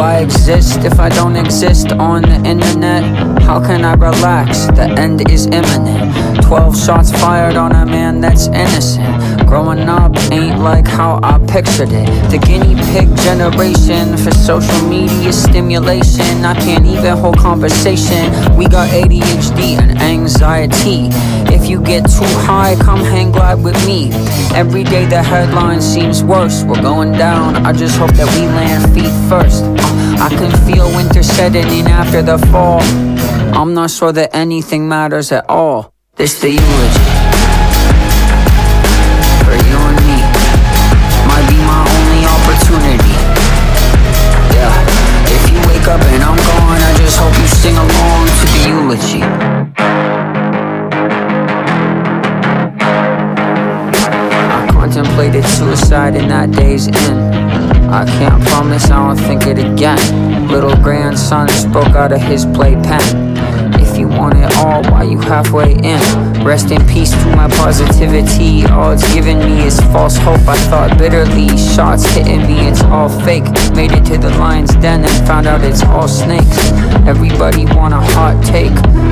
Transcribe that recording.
I exist if I don't exist on the internet? How can I relax? The end is imminent. 12 shots fired on a man that's innocent. Growing up ain't like how I pictured it. The guinea pig generation for social media stimulation. I can't even hold conversation. We got ADHD and anxiety. If you get too high, come hang glide with me. Every day the headline seems worse. We're going down, I just hope that we land feet first. I can feel winter setting in after the fall. I'm not sure that anything matters at all. This the eulogy for you and me. Might be my only opportunity. Yeah, if you wake up and I'm gone, I just hope you sing along to the eulogy. I contemplated suicide in that day's end. I can't promise I won't think it again. Little grandson spoke out of his playpen. If you want it all, why you halfway in? Rest in peace to my positivity. All it's given me is false hope. I thought bitterly, shots hitting me, it's all fake. Made it to the lion's den and found out it's all snakes. Everybody want a hot take.